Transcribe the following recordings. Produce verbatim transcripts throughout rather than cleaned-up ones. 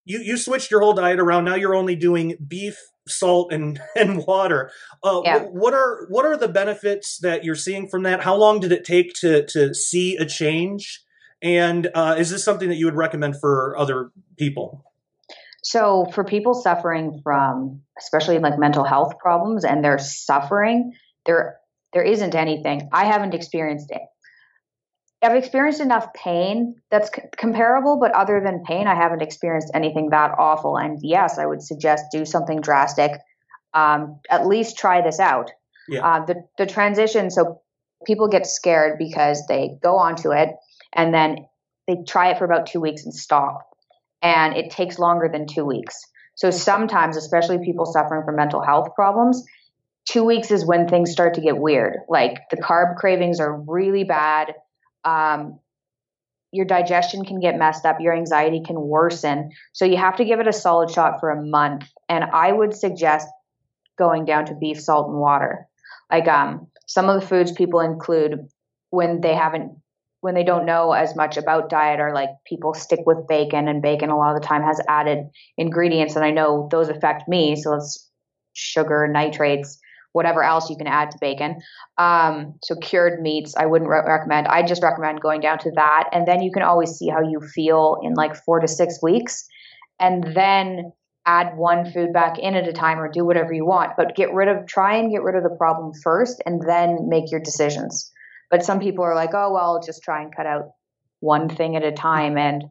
you, you switched your whole diet around. Now you're only doing beef, salt, and, and water. Uh, Yeah. what are what are the benefits that you're seeing from that? How long did it take to to see a change? And uh, is this something that you would recommend for other people? So for people suffering from, especially like mental health problems, and they're suffering, there there isn't anything. I haven't experienced it. I've experienced enough pain that's c- comparable, but other than pain, I haven't experienced anything that awful. And yes, I would suggest do something drastic. Um, at least try this out. Yeah. Uh, the the transition. So people get scared because they go onto it and then they try it for about two weeks and stop, and it takes longer than two weeks. So sometimes, especially people suffering from mental health problems, two weeks is when things start to get weird. Like the carb cravings are really bad. Um, your digestion can get messed up. Your anxiety can worsen. So you have to give it a solid shot for a month. And I would suggest going down to beef, salt, and water. Like um, some of the foods people include when they haven't, when they don't know as much about diet, are like people stick with bacon, and bacon a lot of the time has added ingredients, and I know those affect me. So it's sugar, nitrates, whatever else you can add to bacon. Um, so cured meats, I wouldn't re- recommend. I just recommend going down to that, and then you can always see how you feel in like four to six weeks, and then add one food back in at a time, or do whatever you want, but get rid of, try and get rid of the problem first and then make your decisions. But some people are like, oh, well, just try and cut out one thing at a time. And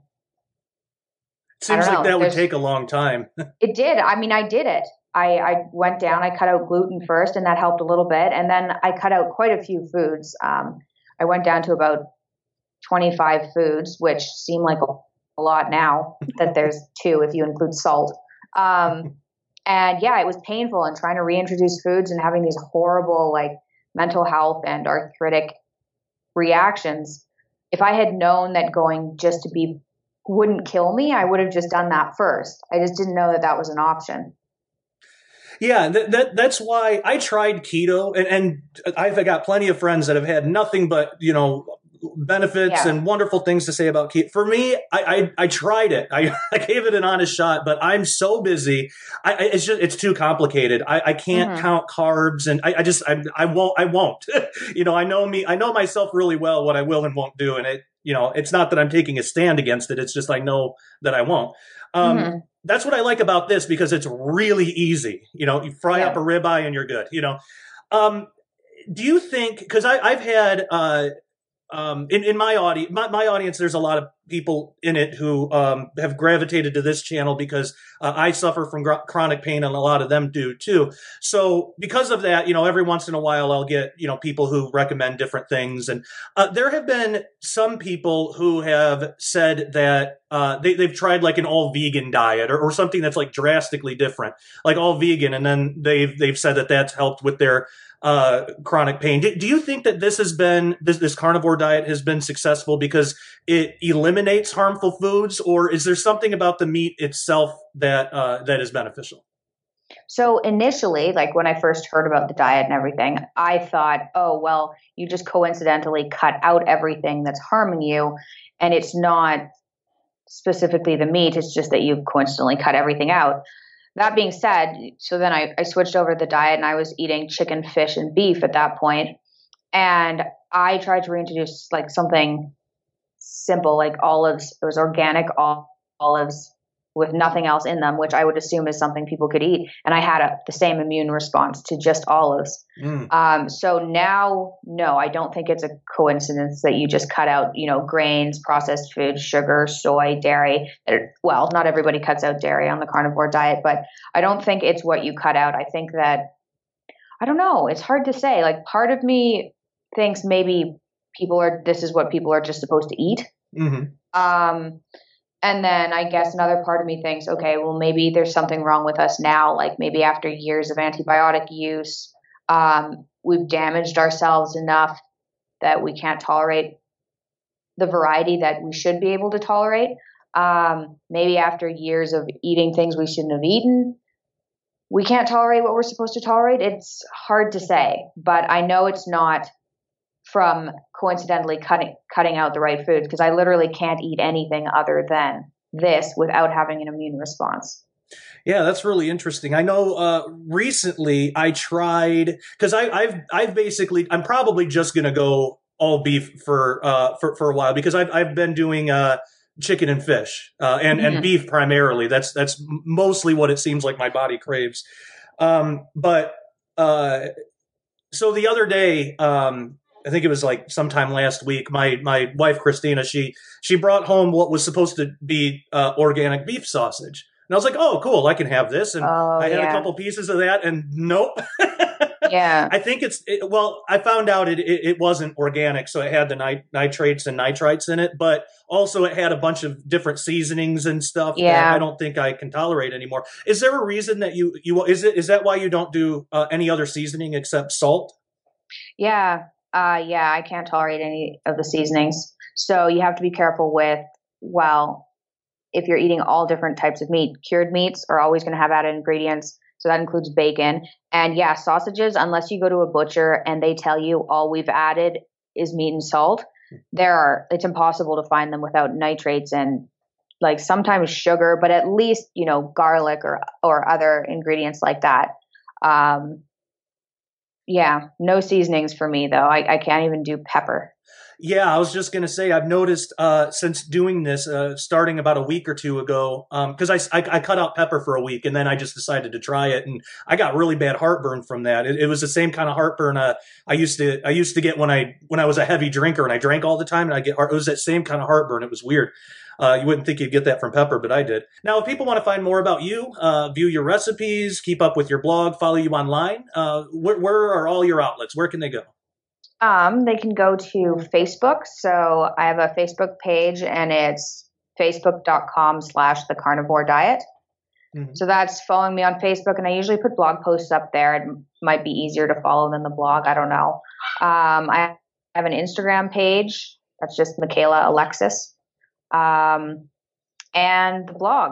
It I seems don't like know, that would there's, take a long time. it did. I mean, I did it. I, I went down, I cut out gluten first, and that helped a little bit. And then I cut out quite a few foods. Um, I went down to about twenty-five foods, which seem like a, a lot now that there's two if you include salt. Um, and yeah, it was painful, and trying to reintroduce foods and having these horrible like mental health and arthritic reactions. If I had known that going just to be wouldn't kill me, I would have just done that first. I just didn't know that that was an option. Yeah, that, that that's why I tried keto, and, and I've got plenty of friends that have had nothing but you know benefits Yeah. and wonderful things to say about keto. For me, I I, I tried it. I, I gave it an honest shot, but I'm so busy. I, it's just it's too complicated. I, I can't Mm-hmm. count carbs, and I, I just I, I won't I won't. you know, I know me. I know myself really well what I will and won't do, and it you know it's not that I'm taking a stand against it. It's just I know that I won't. Um, Mm-hmm. that's what I like about this because it's really easy. You know, you fry up a Yeah. ribeye and you're good. You know, um, do you think? Because I've had uh, um, in, in my audience, my, my audience, there's a lot of people in it who um, have gravitated to this channel because uh, I suffer from gr- chronic pain, and a lot of them do too. So because of that, you know, every once in a while I'll get you know people who recommend different things, and uh, there have been some people who have said that uh, they, they've tried like an all vegan diet or, or something that's like drastically different, like all vegan, and then they've they've said that that's helped with their uh, chronic pain. Do, do you think that this has been this, this carnivore diet has been successful because it eliminates harmful foods, or is there something about the meat itself that uh, that is beneficial? So initially, like when I first heard about the diet and everything, I thought, oh, well, you just coincidentally cut out everything that's harming you. And it's not specifically the meat, it's just that you coincidentally cut everything out. That being said, so then I, I switched over the diet, and I was eating chicken, fish, and beef at that point. And I tried to reintroduce like something simple, like olives. It was organic olives with nothing else in them, which I would assume is something people could eat. And I had a, the same immune response to just olives. Mm. Um, so now, no, I don't think it's a coincidence that you just cut out, you know, grains, processed foods, sugar, soy, dairy. Well, not everybody cuts out dairy on the carnivore diet, but I don't think it's what you cut out. I think that, I don't know, it's hard to say. Like part of me thinks maybe people are, this is what people are just supposed to eat. Mm-hmm. Um, and then I guess another part of me thinks, okay, well, maybe there's something wrong with us now. Like maybe after years of antibiotic use, um, we've damaged ourselves enough that we can't tolerate the variety that we should be able to tolerate. Um, maybe after years of eating things we shouldn't have eaten, we can't tolerate what we're supposed to tolerate. It's hard to say, but I know it's not from coincidentally cutting cutting out the right foods, because I literally can't eat anything other than this without having an immune response. Yeah, that's really interesting. I know uh, recently I tried because I've I've basically I'm probably just gonna go all beef for uh, for for a while because I've I've been doing uh, chicken and fish uh, and mm-hmm. and beef primarily. That's that's mostly what it seems like my body craves. Um, but uh, so the other day, um, I think it was like sometime last week, my my wife Christina she she brought home what was supposed to be uh, organic beef sausage. And I was like, oh, cool, I can have this. And oh, I had yeah. a couple pieces of that, and nope. yeah. I think it's, it, well, I found out it, it, it wasn't organic, so it had the nit- nitrates and nitrites in it, but also it had a bunch of different seasonings and stuff yeah. that I don't think I can tolerate anymore. Is there a reason that you, you is it is that why you don't do uh, any other seasoning except salt? Yeah, uh, yeah, I can't tolerate any of the seasonings. So you have to be careful with, well, if you're eating all different types of meat, cured meats are always going to have added ingredients. So that includes bacon. And yeah, sausages, unless you go to a butcher and they tell you all we've added is meat and salt, there are, it's impossible to find them without nitrates and like sometimes sugar, but at least, you know, garlic or, or other ingredients like that. Um, yeah, no seasonings for me though. I, I can't even do pepper. Yeah, I was just going to say, I've noticed uh, since doing this, uh, starting about a week or two ago, because um, I, I, I cut out pepper for a week and then I just decided to try it. And I got really bad heartburn from that. It, it was the same kind of heartburn uh, I used to I used to get when I when I was a heavy drinker and I drank all the time. And I get it was that same kind of heartburn. It was weird. Uh, you wouldn't think you'd get that from pepper, but I did. Now, if people want to find more about you, uh, view your recipes, keep up with your blog, follow you online, uh, where, where are all your outlets? Where can they go? Um, they can go to Facebook. So I have a Facebook page and it's facebook.com slash the carnivore diet. Mm-hmm. So that's following me on Facebook. And I usually put blog posts up there. It might be easier to follow than the blog. I don't know. Um, I have an Instagram page. That's just Michaela Alexis. Um, and the blog.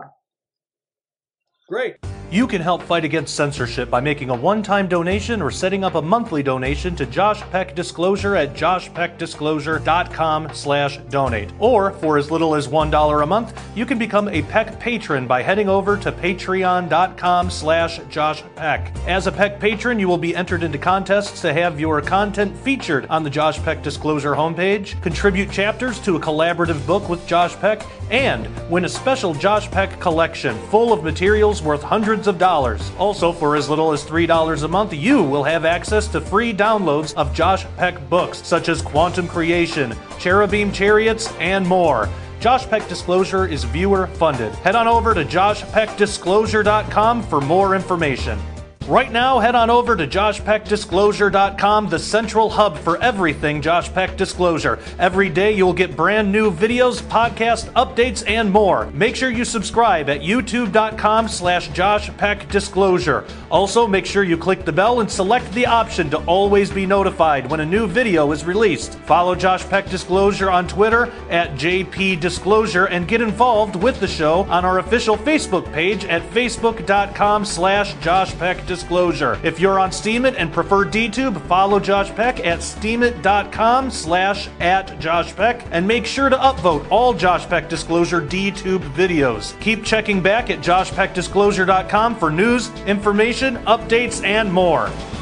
Great. You can help fight against censorship by making a one-time donation or setting up a monthly donation to Josh Peck Disclosure at joshpeckdisclosure.com slash donate. Or, for as little as one dollar a month, you can become a Peck patron by heading over to patreon.com slash joshpeck. As a Peck patron, you will be entered into contests to have your content featured on the Josh Peck Disclosure homepage, contribute chapters to a collaborative book with Josh Peck, and win a special Josh Peck collection full of materials worth hundreds of dollars. Also, for as little as three dollars a month, you will have access to free downloads of Josh Peck books such as Quantum Creation, Cherubim Chariots, and more. Josh Peck Disclosure is viewer funded. Head on over to josh peck disclosure dot com for more information. Right now, head on over to josh peck disclosure dot com, the central hub for everything Josh Peck Disclosure. Every day you'll get brand new videos, podcast updates, and more. Make sure you subscribe at youtube.com slash Josh Peck Disclosure. Also, make sure you click the bell and select the option to always be notified when a new video is released. Follow Josh Peck Disclosure on Twitter at J P Disclosure and get involved with the show on our official Facebook page at facebook.com slash Josh Peck Disclosure. Disclosure. If you're on Steemit and prefer DTube, follow Josh Peck at steemit.com slash at Josh Peck and make sure to upvote all Josh Peck Disclosure DTube videos. Keep checking back at josh peck disclosure dot com for news, information, updates, and more.